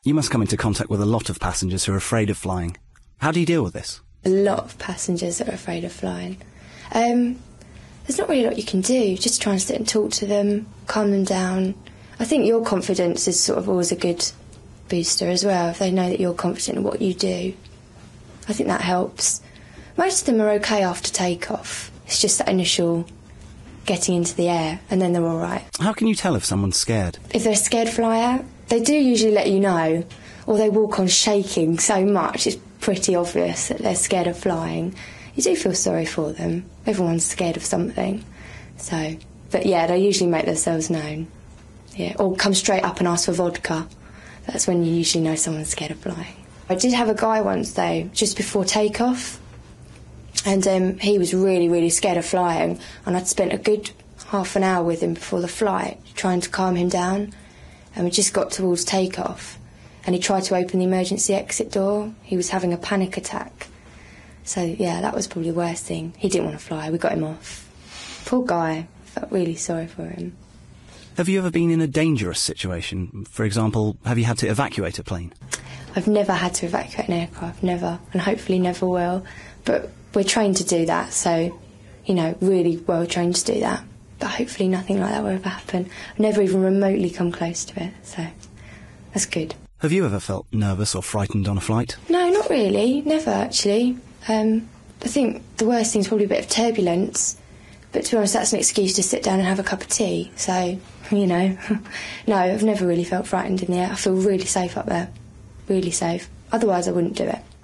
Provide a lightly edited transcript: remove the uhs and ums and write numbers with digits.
You must come into contact with a lot of passengers who are afraid of flying. How do you deal with this? A lot of passengers that are afraid of flying. There's not really a lot you can do. Just try and sit and talk to them, calm them down. I think your confidence is sort of always a good booster as well, if they know that you're confident in what you do. I think that helps. Most of them are okay after takeoff. It's just that initial getting into the air, and then they're all right. How can you tell if someone's scared? If they're a scared flyer, they do usually let you know, or they walk on shaking so much it's pretty obvious that they're scared of flying. You do feel sorry for them. Everyone's scared of something. So, but yeah, they usually make themselves known. Yeah, or come straight up and ask for vodka. That's when you usually know someone's scared of flying. I did have a guy once though, just before takeoff, and he was really, really scared of flying, and I'd spent a good half an hour with him before the flight, trying to calm him down, and we just got towards takeoff, and he tried to open the emergency exit door. He was having a panic attack. So, yeah, that was probably the worst thing. He didn't want to fly. We got him off. Poor guy. Felt really sorry for him. Have you ever been in a dangerous situation? For example, have you had to evacuate a plane? I've never had to evacuate an aircraft, never, and hopefully never will. But we're trained to do that, so, you know, really well trained to do that. But hopefully nothing like that will ever happen. I've never even remotely come close to it, so that's good. Have you ever felt nervous or frightened on a flight? No, not really. Never, actually. I think the worst thing is probably a bit of turbulence, but to be honest, that's an excuse to sit down and have a cup of tea, so, you know. No, I've never really felt frightened in the air. I feel really safe up there, really safe. Otherwise I wouldn't do it.